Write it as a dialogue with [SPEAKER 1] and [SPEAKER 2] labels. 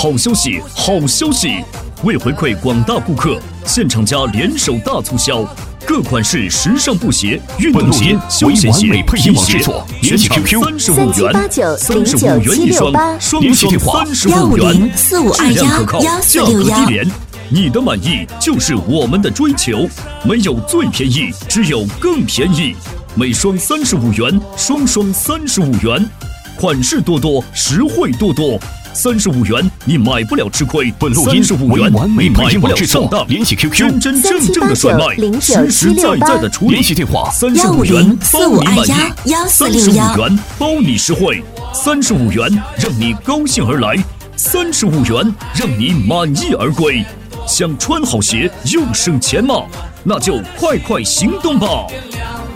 [SPEAKER 1] 好消息，好消息！为回馈广大顾客，现厂家联手大促销，各款式时尚布鞋、运动鞋、休闲鞋、皮鞋，全场35元，35元一双，双双35元，质量可靠，价格低廉。你的满意就是我们的追求，没有最便宜，只有更便宜。每双35元，双双35元，款式多多，实惠多多。35元你买不了吃亏，35元你买不了上当。联系 QQ， 真正的甩卖，实实在在的处理。联系电话：35元包你满意，35元包你实惠，35元让你高兴而来，35元让你满意而归。想穿好鞋又省钱吗？那就快行动吧！